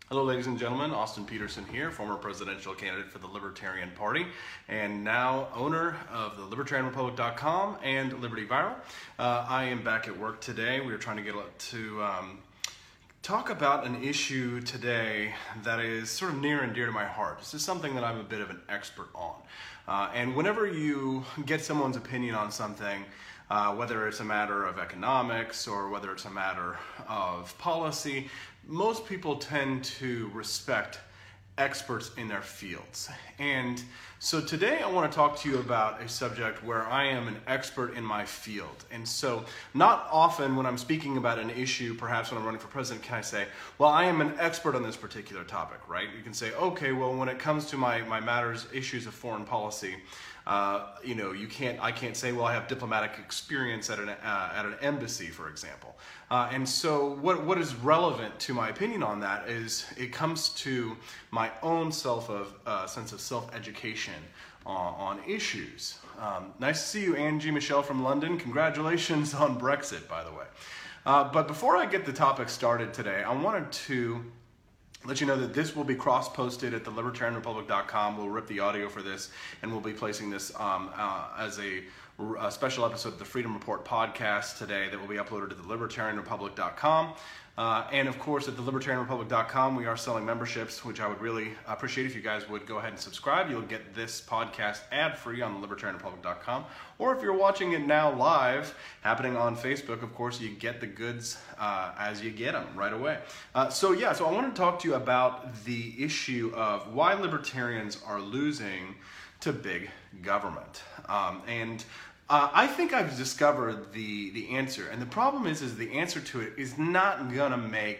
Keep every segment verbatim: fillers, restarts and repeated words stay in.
Hello, ladies and gentlemen. Austin Peterson here, former presidential candidate for the Libertarian Party, and now owner of the Libertarian Republic dot com and Liberty Viral. Uh, I am back at work today. We are trying to get to um, talk about an issue today that is sort of near and dear to my heart. This is something that I'm a bit of an expert on. Uh, and whenever you get someone's opinion on something, Uh, whether it's a matter of economics or whether it's a matter of policy, most people tend to respect experts in their fields. And so today I want to talk to you about a subject where I am an expert in my field. And so not often when I'm speaking about an issue, perhaps when I'm running for president, can I say, well, I am an expert on this particular topic, right? You can say, okay, well, when it comes to my, my matters, issues of foreign policy, Uh, you know, you can't. I can't say, well, I have diplomatic experience at an uh, at an embassy, for example. Uh, and so, what what is relevant to my opinion on that is it comes to my own self of uh, sense of self-education on, on issues. Um, nice to see you, Angie Michelle from London. Congratulations on Brexit, by the way. Uh, but before I get the topic started today, I wanted to let you know that this will be cross-posted at the Libertarian Republic dot com. We'll rip the audio for this, and we'll be placing this um, uh, as a, a special episode of the Freedom Report podcast today that will be uploaded to the Libertarian Republic dot com. Uh, and of course, at the Libertarian Republic dot com, we are selling memberships, which I would really appreciate if you guys would go ahead and subscribe. You'll get this podcast ad-free on the Libertarian Republic dot com. Or if you're watching it now live, happening on Facebook, of course, you get the goods uh, as you get them right away. Uh, so yeah, so I want to talk to you about the issue of why libertarians are losing to big government. Um, and Uh, I think I've discovered the, the answer, and the problem is, is the answer to it is not gonna make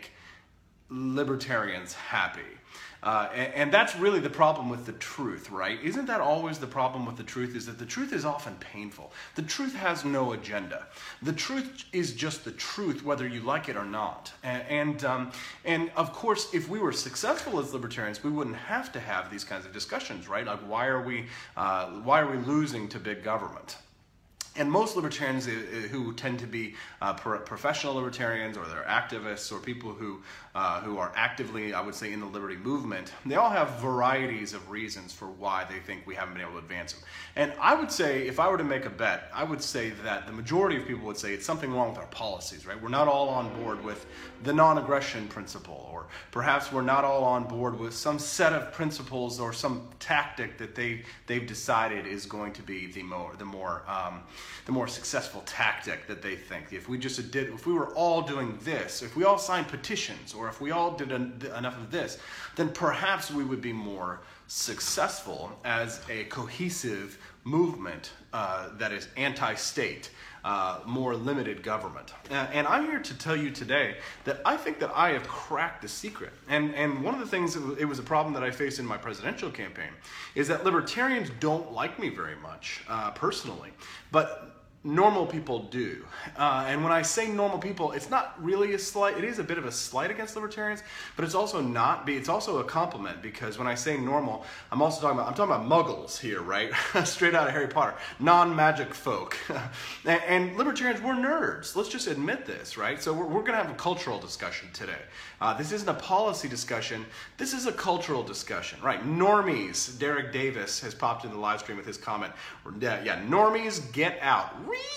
libertarians happy. Uh, and, and that's really the problem with the truth, right? Isn't that always the problem with the truth, is that the truth is often painful. The truth has no agenda. The truth is just the truth, whether you like it or not. And, and, um, and of course, if we were successful as libertarians, we wouldn't have to have these kinds of discussions, right? Like, why are we, uh, why are we losing to big government? And most libertarians who tend to be uh, pro professional libertarians, or they're activists, or people who uh, who are actively, I would say, in the liberty movement, they all have varieties of reasons for why they think we haven't been able to advance them. And I would say, if I were to make a bet, I would say that the majority of people would say it's something wrong with our policies, right? We're not all on board with the non-aggression principle, or perhaps we're not all on board with some set of principles or some tactic that they they've decided is going to be the more the more um, the more successful tactic that they think. If we just did, if we were all doing this, if we all signed petitions, or if we all did en enough of this, then perhaps we would be more successful as a cohesive movement uh, that is anti-state, uh, more limited government. Uh, and I'm here to tell you today that I think that I have cracked the secret. And, and one of the things, it was a problem that I faced in my presidential campaign, is that libertarians don't like me very much, uh, personally. But normal people do. Uh, and when I say normal people, it's not really a slight, it is a bit of a slight against libertarians, but it's also not, it's also a compliment, because when I say normal, I'm also talking about, I'm talking about muggles here, right? Straight out of Harry Potter, non-magic folk. and, and libertarians, we're nerds. Let's just admit this, right? So we're, we're gonna have a cultural discussion today. Uh, this isn't a policy discussion, this is a cultural discussion, right? Normies, Derek Davis has popped in the live stream with his comment. Yeah, yeah, normies, get out.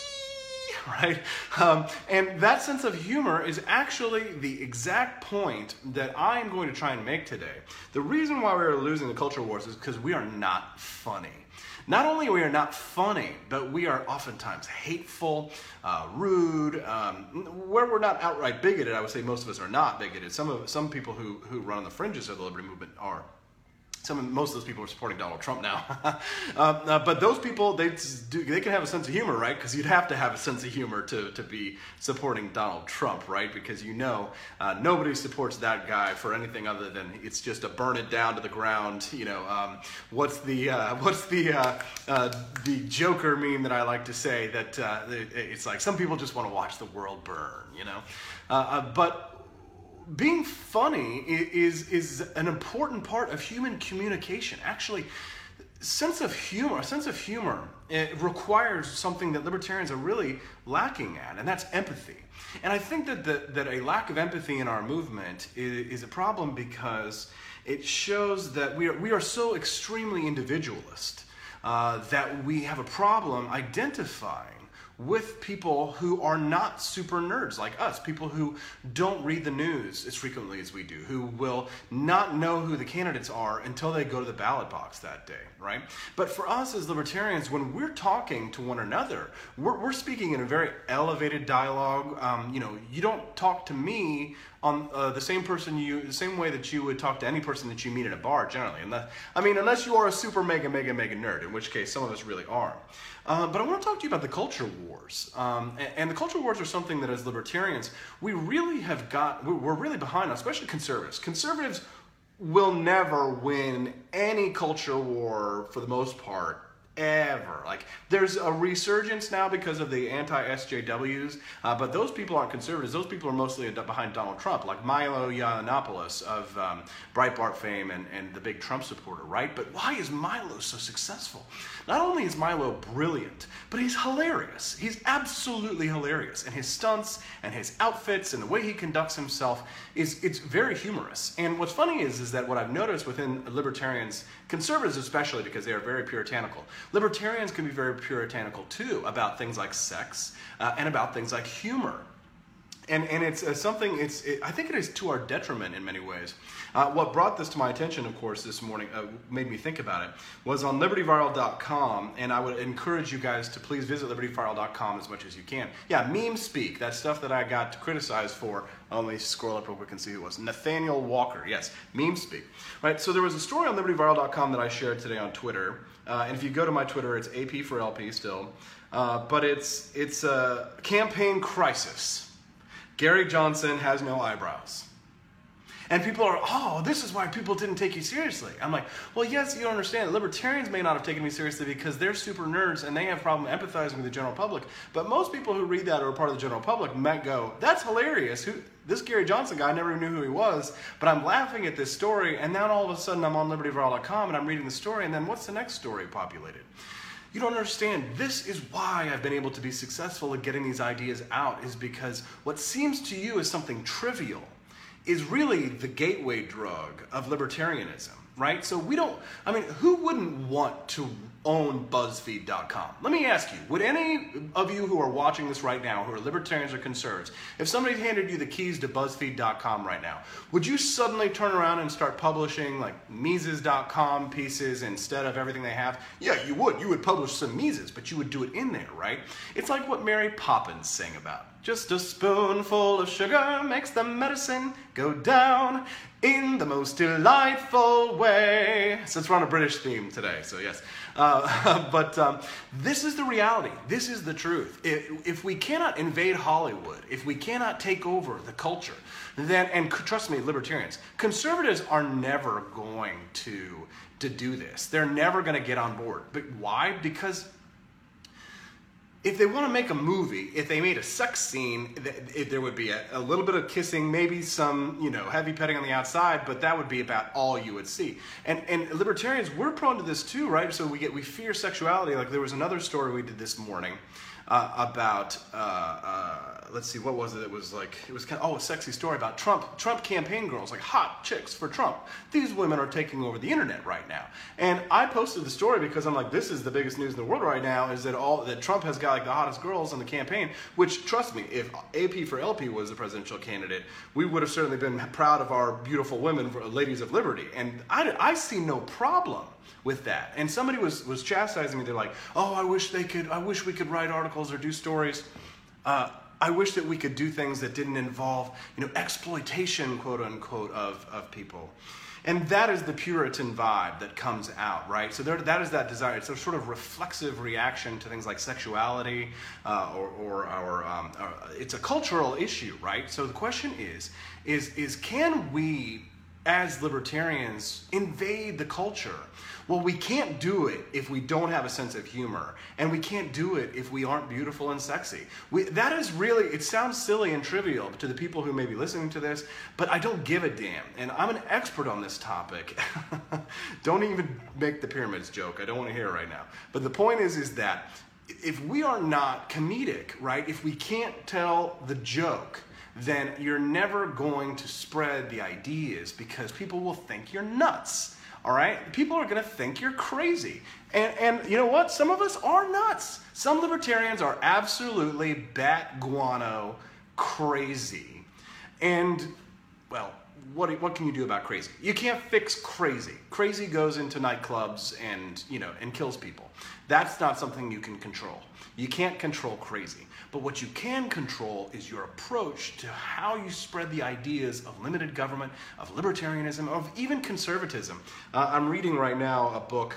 Right? Um, and that sense of humor is actually the exact point that I am going to try and make today. The reason why we are losing the culture wars is because we are not funny. Not only are we not funny, but we are oftentimes hateful, uh, rude. Um, where we're not outright bigoted, I would say most of us are not bigoted. Some of some people who, who run on the fringes of the liberty movement are. Some, most of those people are supporting Donald Trump now. um, uh, but those people, they, do, they can have a sense of humor, right? Because you'd have to have a sense of humor to, to be supporting Donald Trump, right? Because you know uh, nobody supports that guy for anything other than it's just a burn it down to the ground. You know, um, what's the uh, what's the uh, uh, the Joker meme that I like to say, that uh, it's like some people just want to watch the world burn, you know? Uh, uh, but being funny is, is an important part of human communication. Actually, sense of humor, a sense of humor, it requires something that libertarians are really lacking at, and that's empathy. And I think that the, that a lack of empathy in our movement is, is a problem because it shows that we are, we are so extremely individualist uh, that we have a problem identifying with people who are not super nerds like us, people who don't read the news as frequently as we do, who will not know who the candidates are until they go to the ballot box that day, right? But for us as libertarians, when we're talking to one another, we're, we're speaking in a very elevated dialogue. Um, you know, you don't talk to me on uh, the same person you, the same way that you would talk to any person that you meet at a bar generally. Unless, I mean, unless you are a super mega, mega, mega nerd, in which case some of us really are. Uh, but I want to talk to you about the culture wars. Um, and, and the culture wars are something that as libertarians, we really have got, we're really behind on, especially conservatives. Conservatives will never win any culture war for the most part, ever. Like, there's a resurgence now because of the anti-S J Ws, uh, but those people aren't conservatives. Those people are mostly behind Donald Trump, like Milo Yiannopoulos of um, Breitbart fame and, and the big Trump supporter, right? But why is Milo so successful? Not only is Milo brilliant, but he's hilarious. He's absolutely hilarious. And his stunts and his outfits and the way he conducts himself is it's very humorous. And what's funny is, is that what I've noticed within libertarians, conservatives especially because they are very puritanical, libertarians can be very puritanical too about things like sex uh, and about things like humor. And, and it's uh, something, it's, it, I think it is to our detriment in many ways. Uh, what brought this to my attention, of course, this morning, uh, made me think about it, was on Liberty Viral dot com, and I would encourage you guys to please visit Liberty Viral dot com as much as you can. Yeah, meme speak, that stuff that I got criticized for. I'll only scroll up real quick and see who it was. Nathaniel Walker, yes, meme speak. Right, so there was a story on Liberty Viral dot com that I shared today on Twitter, uh, and if you go to my Twitter, it's A P for L P still, uh, but it's, it's a campaign crisis. Gary Johnson has no eyebrows. And people are, oh, this is why people didn't take you seriously. I'm like, well, yes, you don't understand. Libertarians may not have taken me seriously because they're super nerds and they have problem empathizing with the general public. But most people who read that or are part of the general public might go, that's hilarious. Who, this Gary Johnson guy, I never knew who he was, but I'm laughing at this story, and now all of a sudden I'm on Liberty Viral dot com and I'm reading the story, and then what's the next story populated? You don't understand. This is why I've been able to be successful at getting these ideas out, is because what seems to you as something trivial is really the gateway drug of libertarianism, right? So we don't, I mean, who wouldn't want to own BuzzFeed dot com? Let me ask you, would any of you who are watching this right now, who are libertarians or conservatives, if somebody handed you the keys to BuzzFeed dot com right now, would you suddenly turn around and start publishing like Mises dot com pieces instead of everything they have? Yeah, you would. You would publish some Mises, but you would do it in there, right? It's like what Mary Poppins sang about. Just a spoonful of sugar makes the medicine go down in the most delightful way. Since we're on a British theme today, so yes. Uh, but um, this is the reality. This is the truth. If, if we cannot invade Hollywood, if we cannot take over the culture, then, and trust me, libertarians, conservatives are never going to, to do this. They're never going to get on board. But why? Because if they want to make a movie, if they made a sex scene, if there would be a, a little bit of kissing, maybe some, you know, heavy petting on the outside, but that would be about all you would see. And and libertarians, we're prone to this too, right? So we get we fear sexuality. Like there was another story we did this morning uh, about uh, uh, let's see, what was it? It was like it was kind of, oh, a sexy story about Trump Trump campaign girls, like hot chicks for Trump. These women are taking over the internet right now. And I posted the story because I'm like, this is the biggest news in the world right now, is that all that Trump has got like the hottest girls in the campaign, which, trust me, if A P for L P was the presidential candidate, we would have certainly been proud of our beautiful women, ladies of liberty. And I, I see no problem with that. And somebody was, was chastising me. They're like, oh, I wish they could, I wish we could write articles or do stories. Uh, I wish that we could do things that didn't involve, you know, exploitation, quote unquote, of, of people. And that is the Puritan vibe that comes out, right? So there, that is that desire. It's a sort of reflexive reaction to things like sexuality, uh, or, or our, um, our, it's a cultural issue, right? So the question is, is, is can we as libertarians, invade the culture. Well, we can't do it if we don't have a sense of humor, and we can't do it if we aren't beautiful and sexy. We, that is really, it sounds silly and trivial to the people who may be listening to this, but I don't give a damn, and I'm an expert on this topic. Don't even make the pyramids joke. I don't want to hear it right now. But the point is, is that if we are not comedic, right, if we can't tell the joke, then you're never going to spread the ideas because people will think you're nuts. All right? People are going to think you're crazy. And, and you know what? Some of us are nuts. Some libertarians are absolutely bat guano crazy. And, well, what, what can you do about crazy? You can't fix crazy. Crazy goes into nightclubs and, you know, and kills people. That's not something you can control. You can't control crazy. But what you can control is your approach to how you spread the ideas of limited government, of libertarianism, of even conservatism. Uh, I'm reading right now a book,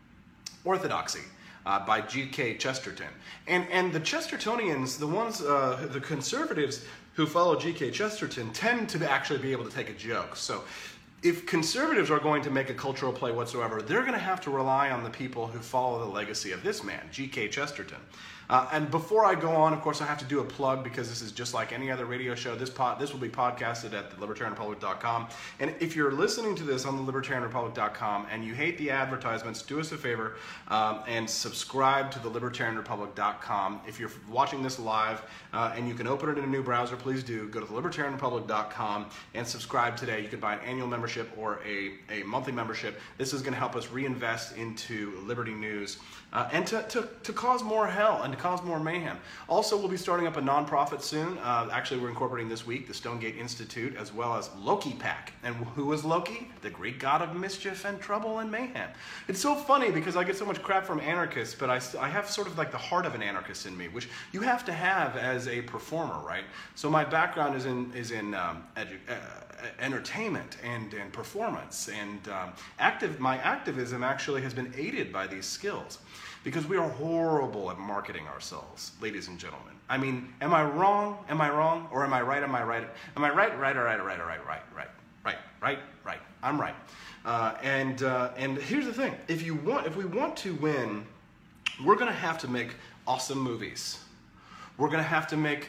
Orthodoxy, uh, by G K Chesterton. And, and the Chestertonians, the ones, uh, the conservatives who follow G K Chesterton, tend to actually be able to take a joke. So if conservatives are going to make a cultural play whatsoever, they're going to have to rely on the people who follow the legacy of this man, G K Chesterton. Uh, and before I go on, of course, I have to do a plug because this is just like any other radio show. This pod, this will be podcasted at the libertarian republic dot com. And if you're listening to this on the libertarian republic dot com and you hate the advertisements, do us a favor um, and subscribe to the libertarian republic dot com. If you're watching this live uh, and you can open it in a new browser, please do. Go to the libertarian republic dot com and subscribe today. You can buy an annual membership or a, a monthly membership. This is going to help us reinvest into Liberty News uh, and to, to, to cause more hell and to cause more mayhem. Also, we'll be starting up a nonprofit soon. Uh, actually, we're incorporating this week the Stonegate Institute as well as Loki Pack. And who is Loki? The Greek god of mischief and trouble and mayhem. It's so funny because I get so much crap from anarchists, but I, I have sort of like the heart of an anarchist in me, which you have to have as a performer, right? So my background is in is in um, edu- uh, entertainment and, and performance, and um, active. My activism actually has been aided by these skills. Because we are horrible at marketing ourselves, ladies and gentlemen. I mean, am I wrong? Am I wrong? Or am I right? Am I right? Am I right? Right, right, right, right, right, right, right, right, right, right. I'm right. Uh, and uh, and here's the thing: if you want, if we want to win, we're going to have to make awesome movies. We're going to have to make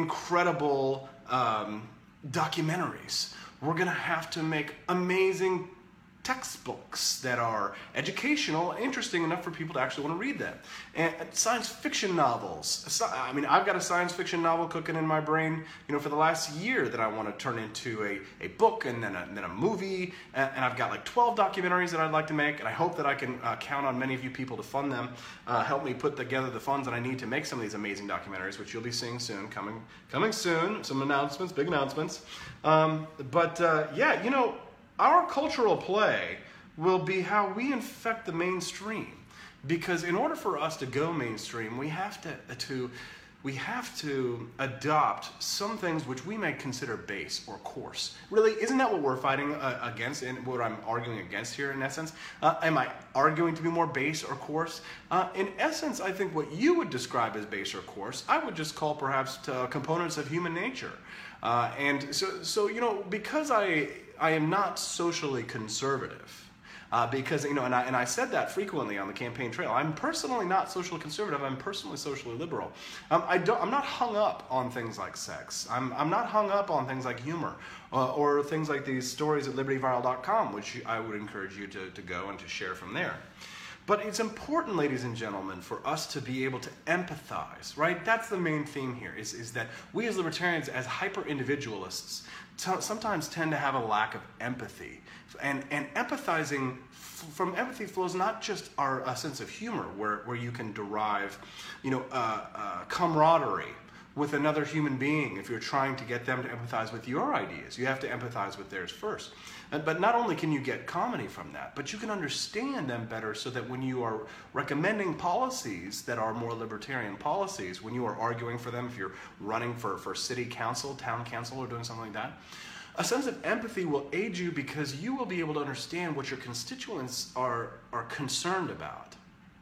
incredible um, documentaries. We're going to have to make amazing textbooks that are educational and interesting enough for people to actually want to read them. And science fiction novels. I mean, I've got a science fiction novel cooking in my brain, you know, for the last year that I want to turn into a, a book and then a, and then a movie. And, and I've got like twelve documentaries that I'd like to make. And I hope that I can uh, count on many of you people to fund them, uh, help me put together the funds that I need to make some of these amazing documentaries, which you'll be seeing soon, coming, coming soon. Some announcements, big announcements. Um, but uh, yeah, you know, our cultural play will be how we infect the mainstream, because in order for us to go mainstream, we have to, to we have to adopt some things which we may consider base or coarse. Really, isn't that what we're fighting uh, against and what I'm arguing against here in essence? Uh, am I arguing to be more base or coarse? Uh, in essence, I think what you would describe as base or coarse, I would just call perhaps to components of human nature. Uh, and so, so, you know, because I, I am not socially conservative, Uh, because, you know, and I, and I said that frequently on the campaign trail. I'm personally not socially conservative. I'm personally socially liberal. Um, I don't, I'm not hung up on things like sex. I'm, I'm not hung up on things like humor uh, or things like these stories at liberty viral dot com, which I would encourage you to, to go and to share from there. But it's important, ladies and gentlemen, for us to be able to empathize, right? That's the main theme here, is, is that we as libertarians, as hyper-individualists, t- sometimes tend to have a lack of empathy. And, and empathizing, f- from empathy flows not just our a sense of humor, where, where you can derive, you know, uh, uh, camaraderie with another human being. If you're trying to get them to empathize with your ideas, you have to empathize with theirs first. And, but not only can you get comedy from that, but you can understand them better, so that when you are recommending policies that are more libertarian policies, when you are arguing for them, if you're running for, for city council, town council, or doing something like that, a sense of empathy will aid you, because you will be able to understand what your constituents are, are concerned about.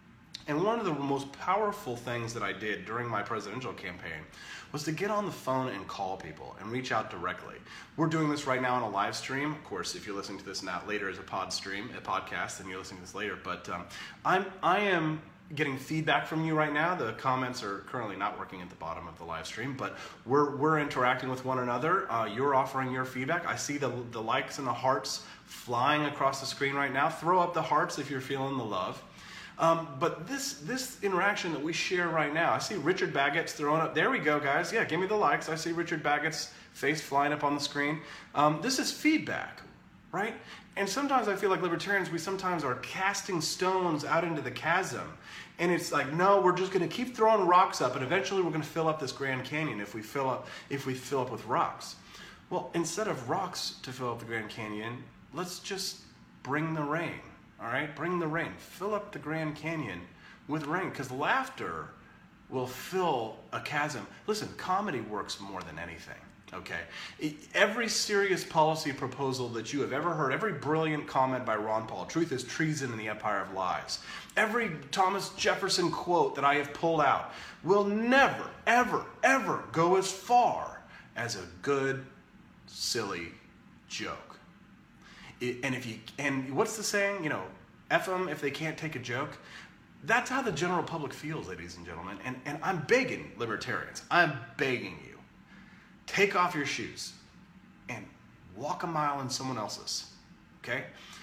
And one of the most powerful things that I did during my presidential campaign was to get on the phone and call people and reach out directly. We're doing this right now on a live stream. Of course, if you're listening to this now later as a pod stream, a podcast, then you're listening to this later. But um, I'm, I am getting feedback from you right now. The comments are currently not working at the bottom of the live stream, but we're we're interacting with one another. Uh, you're offering your feedback. I see the the likes and the hearts flying across the screen right now. Throw up the hearts if you're feeling the love. Um, but this this interaction that we share right now, I see Richard Baggett's throwing up. There we go, guys. Yeah, give me the likes. I see Richard Baggett's face flying up on the screen. Um, this is feedback, right? And sometimes I feel like libertarians, we sometimes are casting stones out into the chasm. And it's like, no, we're just going to keep throwing rocks up, and eventually we're going to fill up this Grand Canyon if we fill up if we fill up with rocks. Well, instead of rocks to fill up the Grand Canyon, let's just bring the rain. All right, bring the rain. Fill up the Grand Canyon with rain, because laughter will fill a chasm. Listen, comedy works more than anything. Okay, every serious policy proposal that you have ever heard, every brilliant comment by Ron Paul, truth is treason in the empire of lies, every Thomas Jefferson quote that I have pulled out will never, ever, ever go as far as a good, silly joke. It, and if you, and what's the saying? You know, F them if they can't take a joke. That's how the general public feels, ladies and gentlemen. And and I'm begging libertarians, I'm begging you. Take off your shoes and walk a mile in someone else's, okay?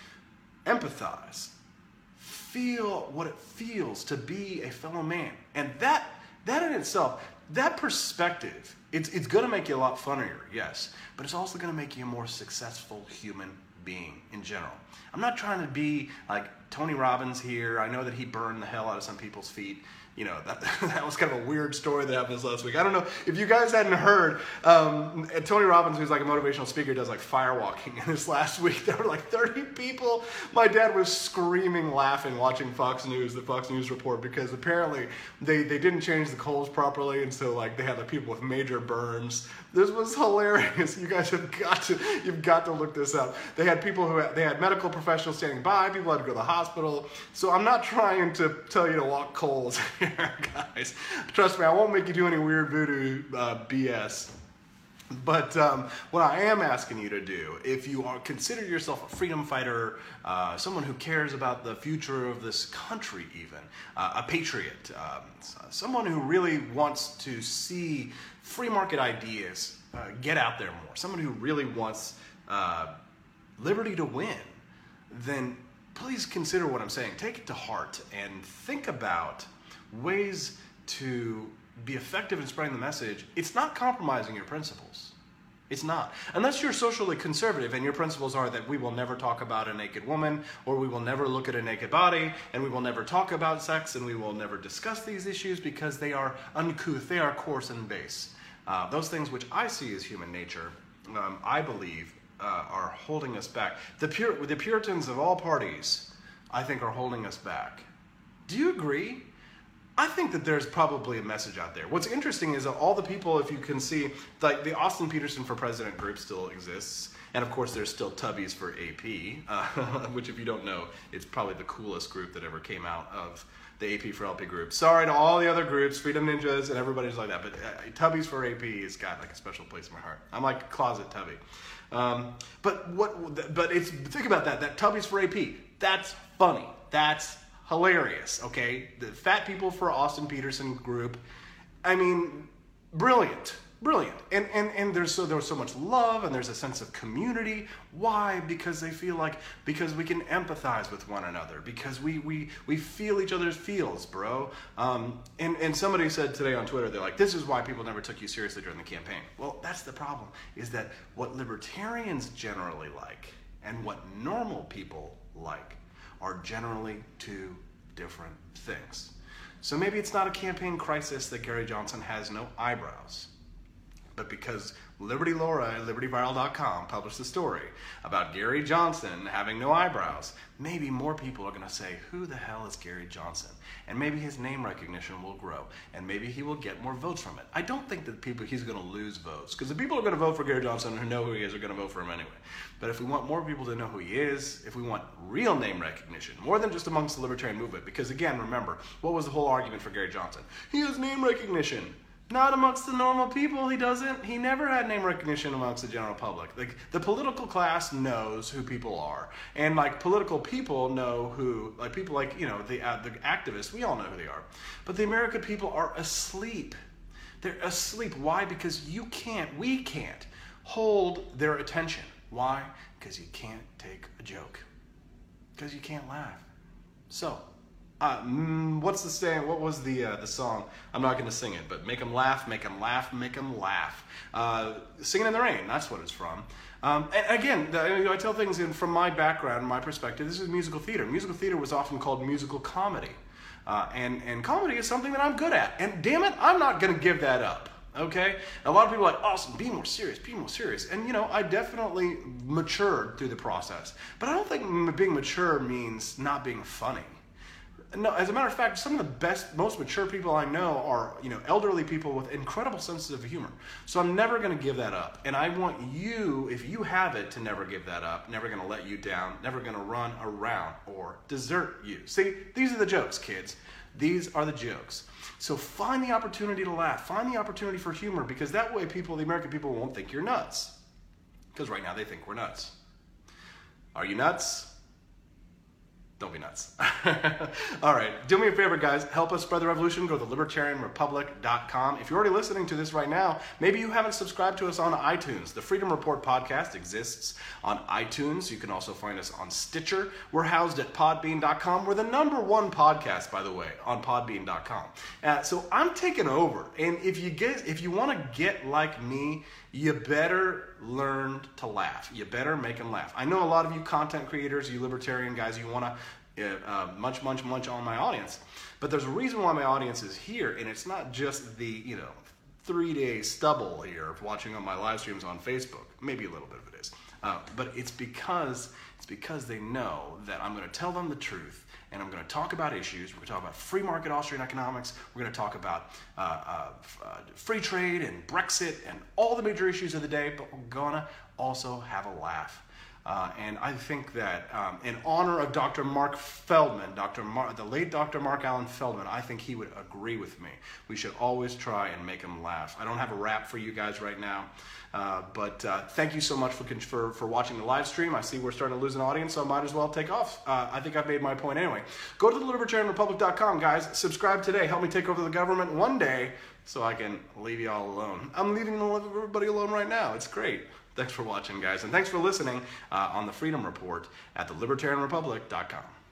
Empathize. Feel what it feels to be a fellow man. And that that in itself, that perspective, it's, it's going to make you a lot funnier, yes, but it's also going to make you a more successful human being in general. I'm not trying to be like Tony Robbins here. I know that he burned the hell out of some people's feet. You know, that, that was kind of a weird story that happened this last week. I don't know if you guys hadn't heard, um, Tony Robbins, who's like a motivational speaker, does like firewalking. And this last week, there were like thirty people. My dad was screaming, laughing, watching Fox News, the Fox News report, because apparently they, they didn't change the coals properly. And so like they had like people with major burns. This was hilarious. You guys have got to, you've got to look this up. They had people who, had, they had medical professionals standing by. People had to go to the hospital. So I'm not trying to tell you to walk coals here, guys. Trust me, I won't make you do any weird voodoo uh, B S. But um, what I am asking you to do, if you are consider yourself a freedom fighter, uh, someone who cares about the future of this country even, uh, a patriot, um, someone who really wants to see free market ideas uh, get out there more, someone who really wants uh, liberty to win, then please consider what I'm saying. Take it to heart and think about ways to be effective in spreading the message. It's not compromising your principles. It's not. Unless you're socially conservative and your principles are that we will never talk about a naked woman, or we will never look at a naked body, and we will never talk about sex, and we will never discuss these issues because they are uncouth, they are coarse and base. Uh, those things which I see as human nature, um, I believe, uh, are holding us back. The, Pur- the Puritans of all parties, I think, are holding us back. Do you agree? I think that there's probably a message out there. What's interesting is that all the people, if you can see, like the Austin Peterson for President group still exists. And of course, there's still Tubbies for A P, uh, which if you don't know, it's probably the coolest group that ever came out of the A P for L P group. Sorry to all the other groups, Freedom Ninjas and everybody's like that, but uh, Tubbies for A P has got like a special place in my heart. I'm like a closet Tubby. Um, but what? But it's think about that. That Tubbies for A P. That's funny. That's hilarious, okay? The Fat People for Austin Peterson group. I mean, brilliant, brilliant. And and and there's so there's so much love, and there's a sense of community. Why? Because they feel like because we can empathize with one another, because we we we feel each other's feels, bro. Um, and and somebody said today on Twitter, they're like, this is why people never took you seriously during the campaign. Well, that's the problem. Is that what libertarians generally like and what normal people like are generally two different things. So maybe it's not a campaign crisis that Gary Johnson has no eyebrows, but because Liberty Laura at Liberty Viral dot com published a story about Gary Johnson having no eyebrows, maybe more people are going to say, who the hell is Gary Johnson? And maybe his name recognition will grow, and maybe he will get more votes from it. I don't think that people he's going to lose votes, because the people who are going to vote for Gary Johnson who know who he is are going to vote for him anyway. But if we want more people to know who he is, if we want real name recognition, more than just amongst the libertarian movement, because again, remember, what was the whole argument for Gary Johnson? He has name recognition. Not amongst the normal people, he doesn't. He never had name recognition amongst the general public. Like, the political class knows who people are. And, like, political people know who, like, people like, you know, the, uh, the activists, we all know who they are. But the American people are asleep. They're asleep. Why? Because you can't, we can't hold their attention. Why? Because you can't take a joke. Because you can't laugh. So, Uh, mm, what's the saying? What was the uh, the song? I'm not going to sing it, but make them laugh, make them laugh, make them laugh. Uh, Singing in the Rain, that's what it's from. Um, and again, the, you know, I tell things in, from my background, my perspective. This is musical theater. Musical theater was often called musical comedy. Uh, and, and comedy is something that I'm good at. And damn it, I'm not going to give that up. Okay? A lot of people are like, Austin, be more serious, be more serious. And, you know, I definitely matured through the process. But I don't think being mature means not being funny. No, as a matter of fact, some of the best, most mature people I know are, you know, elderly people with incredible senses of humor. So I'm never going to give that up. And I want you, if you have it, to never give that up, never going to let you down, never going to run around or desert you. See, these are the jokes, kids. These are the jokes. So find the opportunity to laugh. Find the opportunity for humor, because that way people, the American people, won't think you're nuts. Because right now they think we're nuts. Are you nuts? Don't be nuts. All right, do me a favor, guys. Help us spread the revolution. Go to Libertarian Republic dot com. If you're already listening to this right now, maybe you haven't subscribed to us on iTunes. The Freedom Report podcast exists on iTunes. You can also find us on Stitcher. We're housed at Podbean dot com. We're the number one podcast, by the way, on Podbean dot com. Uh, so I'm taking over. And if you get, if you want to get like me, you better learn to laugh. You better make them laugh. I know a lot of you content creators, you libertarian guys, you want to uh, munch, munch, munch on my audience. But there's a reason why my audience is here, and it's not just the, you know, three-day stubble here of watching on my live streams on Facebook. Maybe a little bit of it is. Uh, but it's because, it's because they know that I'm going to tell them the truth. And I'm going to talk about issues. We're going to talk about free market Austrian economics. We're going to talk about uh, uh, uh, free trade and Brexit and all the major issues of the day. But we're going to also have a laugh. Uh, and I think that um, in honor of Doctor Mark Feldman, Doctor Mar- the late Doctor Mark Allen Feldman, I think he would agree with me. We should always try and make him laugh. I don't have a rap for you guys right now. Uh, but uh, thank you so much for, for for watching the live stream. I see we're starting to lose an audience, so I might as well take off. Uh, I think I've made my point anyway. Go to the Libertarian Republic dot com, guys. Subscribe today. Help me take over the government one day so I can leave you all alone. I'm leaving everybody alone right now. It's great. Thanks for watching, guys. And thanks for listening uh, on the Freedom Report at the Libertarian Republic dot com.